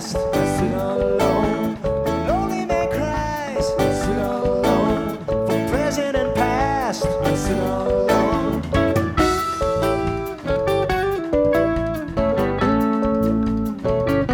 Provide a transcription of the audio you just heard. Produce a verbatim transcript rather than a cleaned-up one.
past. Sit alone. Lonely man cries. Sit alone. For present and past. Sit alone.